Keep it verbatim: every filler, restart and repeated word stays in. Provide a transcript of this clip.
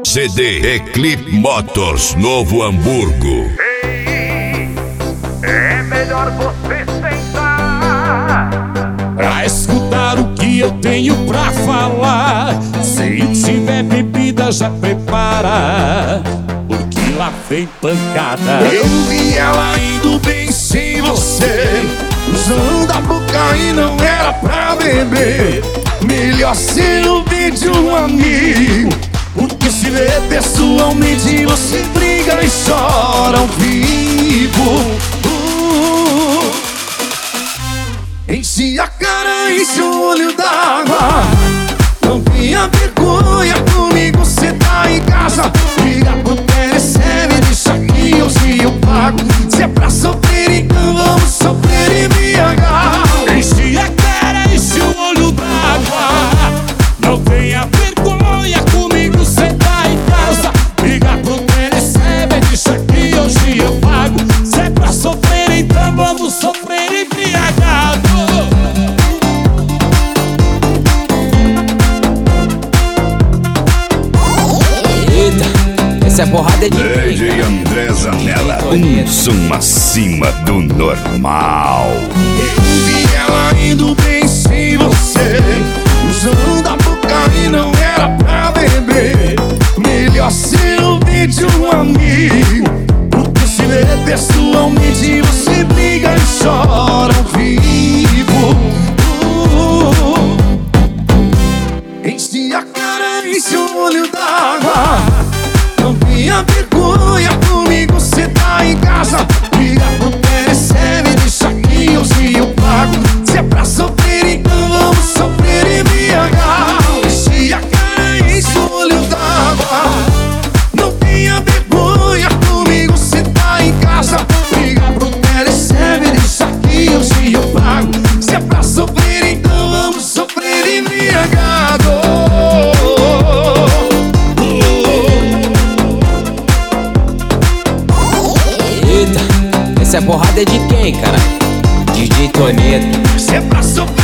C D Eclipse Motors, Novo Hamburgo. Ei, é melhor você sentar pra escutar o que eu tenho pra falar. Se tiver bebida já prepara, porque lá vem pancada. Eu vi ela indo bem sem você, usando a boca e não era pra beber. Melhor ser ouvir de um amigo, porque se vê pessoalmente você briga e chora ao vivo. uh, Enche a cara, enche o olho d'água. Não tenha vergonha, comigo cê tá em casa. Liga pro Telecebe, deixa que hoje eu pago. Se é pra sofrer, então vamos sofrer embriagar. Enche a cara, enche o olho d'água. Não tenha vergonha, comigo cê tá em casa. Liga pro Telecebe, deixa que hoje eu pago. Se é pra sofrer, então vamos sofrer embriagado. Essa porrada é de D J André Zanella, um som acima do normal. Eu vi ela indo bem sem você, usando a boca e não era pra beber. Melhor ser ouvir de um amigo, porque se vê pessoalmente você briga e chora ao vivo. uh, Enche a cara, enche o olho d'água. Não tenha vergonha, comigo cê tá em casa. Liga pro Telecebe, deixa que hoje eu pago. Se é pra sofrer, então vamos sofrer embriagar. Enche a cara, enche o olho d'água. Não tenha vergonha, comigo cê tá em casa. Liga pro Telecebe, deixa que hoje eu pago. Se é pra sofrer, então vamos sofrer embriagado. Essa porrada é de quem, cara? D J Toneto. Se é pra sofrer,